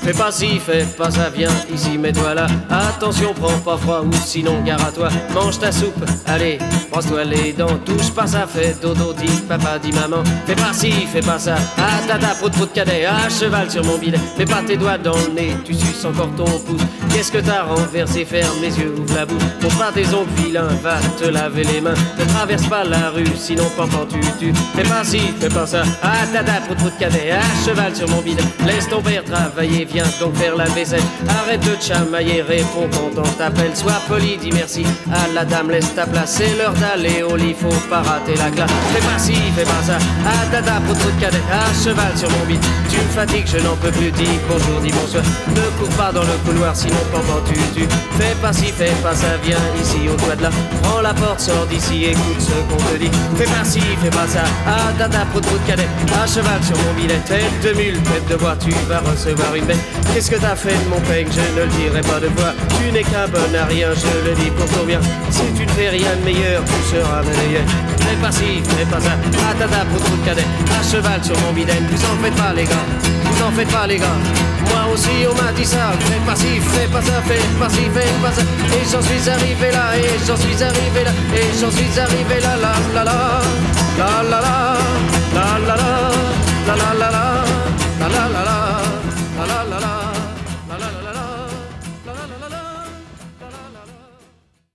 Fais pas ci, fais pas ça, viens ici, mets-toi là. Attention, prends pas froid ou sinon gare à toi. Mange ta soupe, allez, brosse-toi les dents. Touche pas ça, fais dodo, dis papa, dis maman. Fais pas ci, fais pas ça. Ah tata, prout prout cadet, à cheval sur mon bidet. Mets pas tes doigts dans le nez, tu suces encore ton pouce. Qu'est-ce que t'as renversé, ferme les yeux, ouvre la bouche. Montre pas tes ongles vilains, va te laver les mains. Ne traverse pas la rue, sinon pampan tu tues. Fais pas ci, fais pas ça. Ah tata, prout prout cadet, à cheval sur mon bidet. Laisse ton père travailler, viens donc faire la vaisselle. Arrête de te chamailler, réponds quand on t'appelle. Sois poli, dis merci à la dame, laisse ta place. C'est l'heure d'aller au lit, faut pas rater la classe. Fais pas ci, fais pas ça. Ah tata, prout prout cadet, à cheval sur mon bide. Tu me fatigues, je n'en peux plus, dis bonjour, dis bonsoir. Ne cours pas dans le couloir, sinon pampan tu tues. Fais pas ci, fais pas ça, viens ici au doigt de là. Prends la porte, sors d'ici, écoute ce qu'on te dit. Fais pas ci, fais pas ça. Ah tata, prout prout cadet, à cheval sur mon bidet. Tête de mule, tête de bois, tu vas recevoir une bête. Qu'est-ce que t'as fait de mon peigne, je ne le dirai pas de voix. Tu n'es qu'un bon à rien, je le dis pour ton bien. Si tu ne fais rien de meilleur, tu seras meilleur. Fais pas ci, fais pas ça. Ah tata, prout prout cadet, à cheval sur mon bidet. Vous en faites pas les gars, vous en faites pas les gars. Moi aussi on m'a dit ça. Fais pas ci, fais pas ça, fais pas ci, fais pas ça. Et j'en suis arrivé là, et j'en suis arrivé là, et j'en suis arrivé là, la la la, la la la.